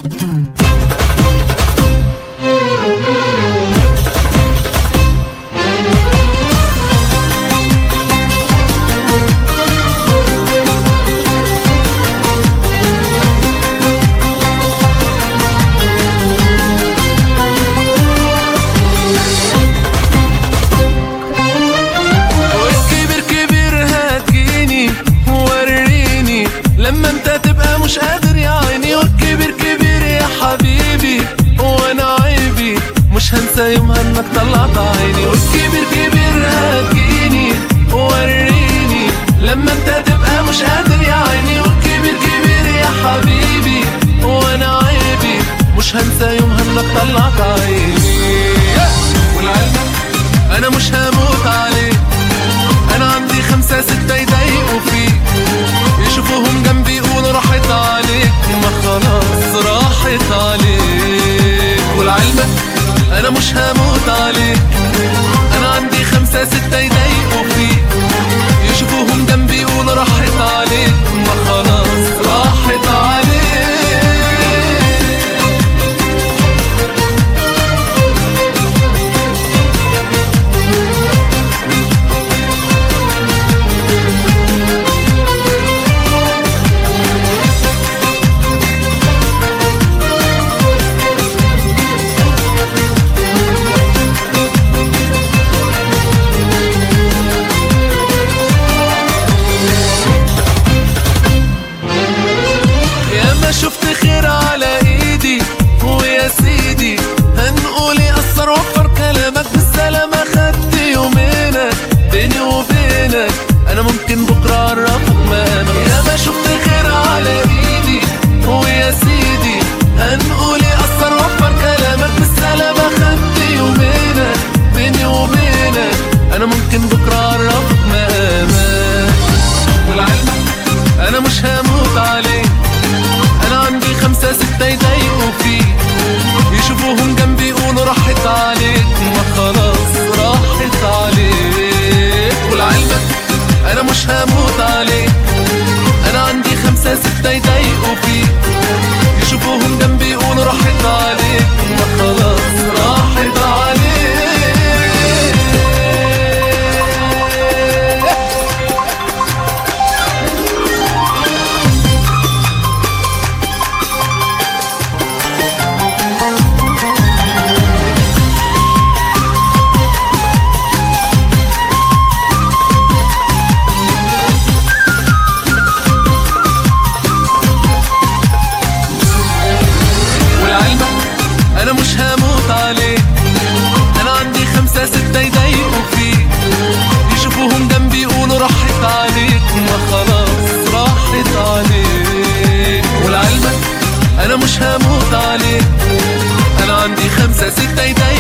لما انت تبقى مش قادر يا عيني، والكبير كبير يا حبيبي، وانا عيبي مش هنسى يومها انك طلعت عيني. والكبير كبير هتجيني وريني لما انت تبقى مش قادر يا عيني، والكبير كبير يا حبيبي، وانا عيبي مش هنسى يومها انك طلعت عيني. والعلم انا مش هموت عليك، انا عندي 5 6 يضايقوا فيك، يشوفوهم جنبي يقولوا راحت عليك، ما خلاص راحت عليك. ولعلمك انا مش هموت عليك، انا عندي 5 6 يضايقوا فيك، يشوفوهم جنبي يقولوا راحت عليك، ما خلاص راحت عليك. شفت خير على ايدي ويا سيدي هنقول يأثر وفر كلامك بالسلامة، خدت يومينك بيني وبينك، انا ممكن بكرة اعرفك مامك. يا ما شفت خير على ايدي ويا سيدي هنقول يأثر وفر كلامك بالسلامة، خدت يومينك بيني وبينك، انا ممكن بكرة اعرفك مامك. والعلم انا مش هموت عليك، انا عندي 5 6 يضايقوا فيك، يشوفوهم جنبي يقولوا راحت عليك، ما خلاص راحت عليك. ولعلمك انا مش هموت عليك، انا عندي 5 6 يضايقوا فيك، يشوفوهم جنبي يقولوا راحت عليك، ما خلاص راحت عليك. انا مش هموت عليك، انا عندي 5 6 يضايقوا فيك، يشوفوهم جنبي يقولوا راحت عليك، ما خلاص راحت عليك. ولعلمك انا مش هموت عليك، انا عندي 5 6 يضايقوا